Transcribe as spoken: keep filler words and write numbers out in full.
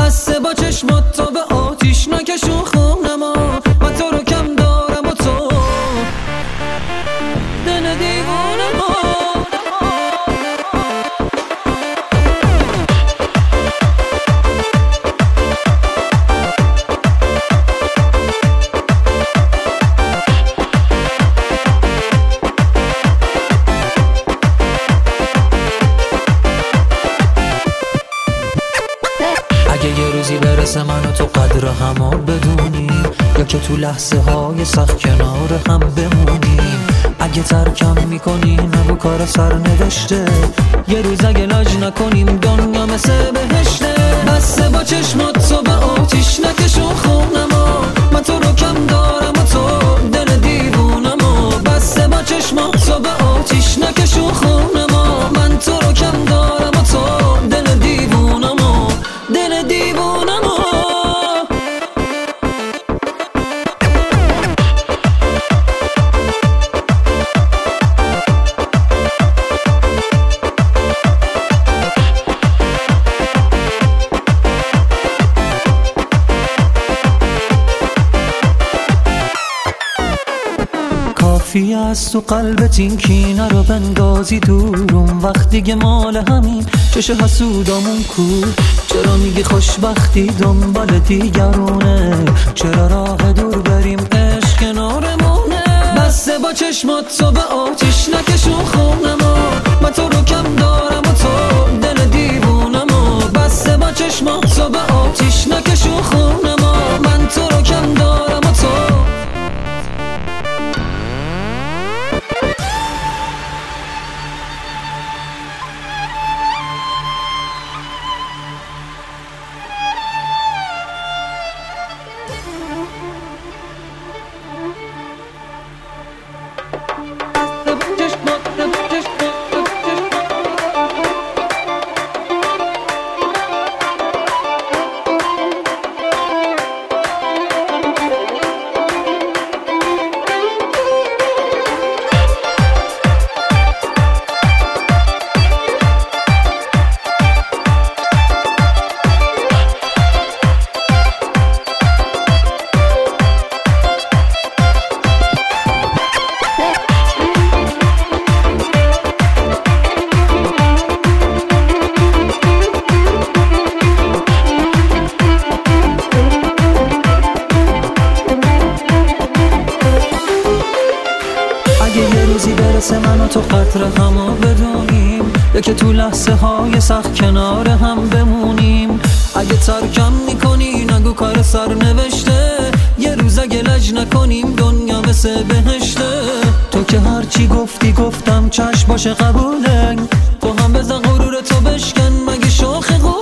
بسته با چشمات تا به آتیش نکشون خونما. من تو رو کم دارم و تو دل دیوونما. اگه یه روزی برسه من و تو قدر همو بدونیم، یا که تو لحظه های سخت کنار هم بمونیم. اگه ترکم میکنی نگو کار سر نوشته، یه روز اگه لاج نکنیم دنیا مثل بهشته. بسته با چشمات تو به آتیش نکشون خونما. من تو رو کم دارم و تو دل دیوونما. بسته با چشمات تو به آتیش نکشون خونما. من تو رو کم دارم و تو دل دیوونما. دل دیوونما. کافی است تو قلبت این کینه رو بندازی دورم. وقت دیگه مال همین چش حسودامون کو. چرا میگی خوشبختی دنبال دیگرونه؟ چرا راه دور بریم عشق کنارمونه؟ بسته با چشمات تو به آتیش نکشون خونما. من تو رو کم دارم و تو دل دیوونما. بسته با چشمات تو به آتیش نکشون خونما. من تو رو کم دارم و تو برسه من و تو قدر همو بدونیم، یا که تو لحظه های سخت کنار هم بمونیم. اگه ترکم میکنی نگو کار سر نوشته، یه روز اگه لج نکنیم دنیا مثل بهشته. تو که هرچی گفتی گفتم چشم باشه قبوله، تو هم بزن غرور تو بشکن مگه شوخ